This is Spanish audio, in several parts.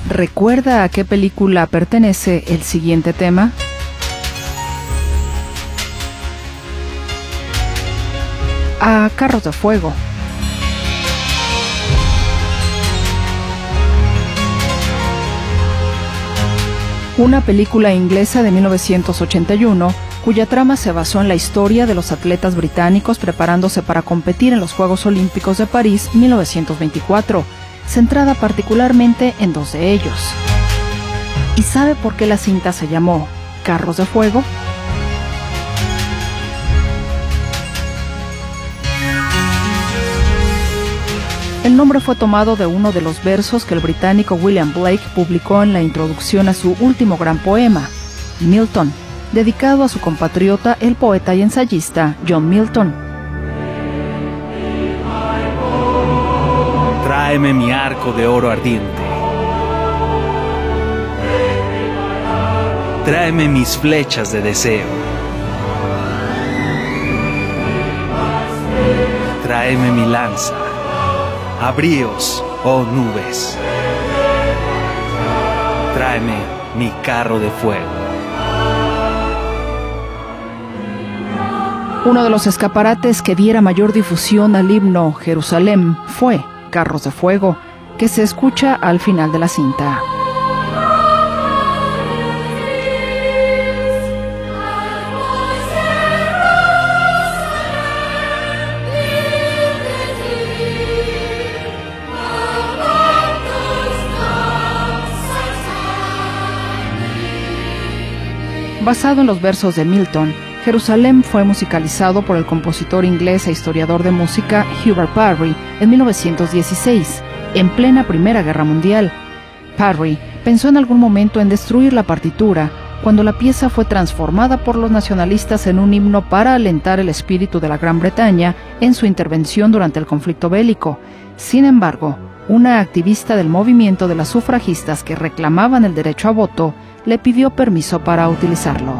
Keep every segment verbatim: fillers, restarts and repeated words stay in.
¿Recuerda a qué película pertenece el siguiente tema? A Carros de Fuego. Una película inglesa de mil novecientos ochenta y uno, cuya trama se basó en la historia de los atletas británicos preparándose para competir en los Juegos Olímpicos de París mil novecientos veinticuatro, centrada particularmente en dos de ellos. ¿Y sabe por qué la cinta se llamó Carros de Fuego? El nombre fue tomado de uno de los versos que el británico William Blake publicó en la introducción a su último gran poema, Milton, dedicado a su compatriota, el poeta y ensayista John Milton. Tráeme mi arco de oro ardiente. Tráeme mis flechas de deseo. Tráeme mi lanza. Abríos, oh nubes. Tráeme mi carro de fuego. Uno de los escaparates que diera mayor difusión al himno Jerusalén fue Carros de Fuego, que se escucha al final de la cinta. Basado en los versos de Milton, Jerusalén fue musicalizado por el compositor inglés e historiador de música Hubert Parry en mil novecientos dieciséis, en plena Primera Guerra Mundial. Parry pensó en algún momento en destruir la partitura, cuando la pieza fue transformada por los nacionalistas en un himno para alentar el espíritu de la Gran Bretaña en su intervención durante el conflicto bélico. Sin embargo, una activista del movimiento de las sufragistas que reclamaban el derecho a voto le pidió permiso para utilizarlo.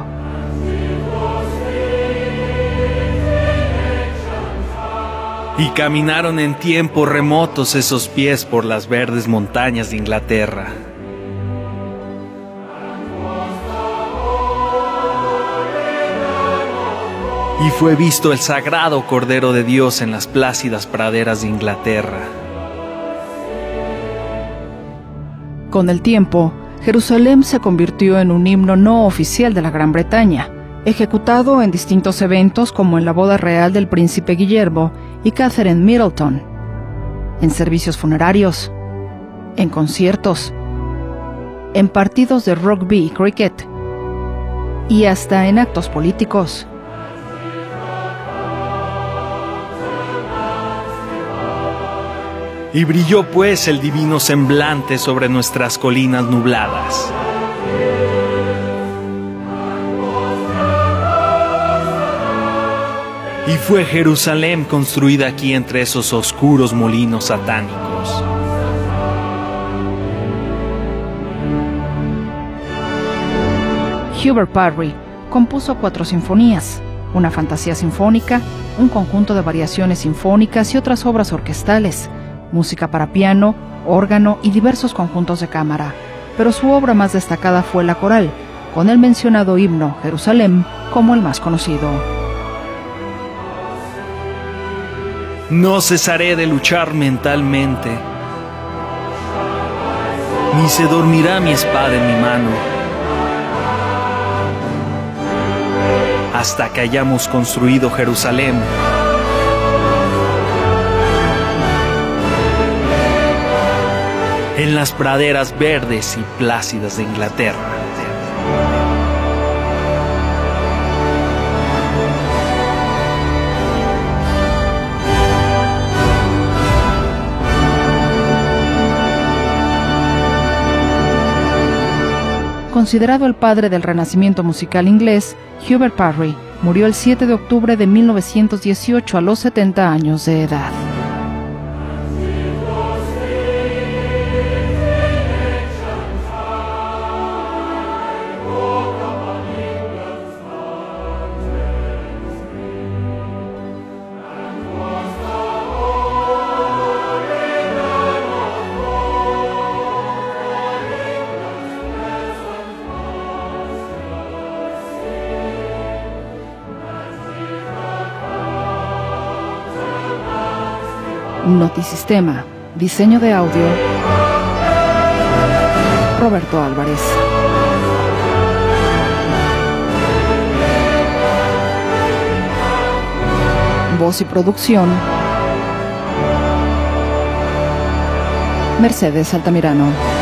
Y caminaron en tiempos remotos esos pies por las verdes montañas de Inglaterra. Y fue visto el sagrado Cordero de Dios en las plácidas praderas de Inglaterra. Con el tiempo, Jerusalén se convirtió en un himno no oficial de la Gran Bretaña, ejecutado en distintos eventos como en la boda real del príncipe Guillermo y Catherine Middleton, en servicios funerarios, en conciertos, en partidos de rugby y cricket, y hasta en actos políticos. Y brilló pues el divino semblante sobre nuestras colinas nubladas. Y fue Jerusalén construida aquí entre esos oscuros molinos satánicos. Hubert Parry compuso cuatro sinfonías, una fantasía sinfónica, un conjunto de variaciones sinfónicas y otras obras orquestales, música para piano, órgano y diversos conjuntos de cámara, pero su obra más destacada fue la coral, con el mencionado himno Jerusalén como el más conocido. No cesaré de luchar mentalmente, ni se dormirá mi espada en mi mano, hasta que hayamos construido Jerusalén. En las praderas verdes y plácidas de Inglaterra. Considerado el padre del renacimiento musical inglés, Hubert Parry murió el siete de octubre de mil novecientos dieciocho a los setenta años de edad. Notisistema. Diseño de audio, Roberto Álvarez. Voz y producción, Mercedes Altamirano.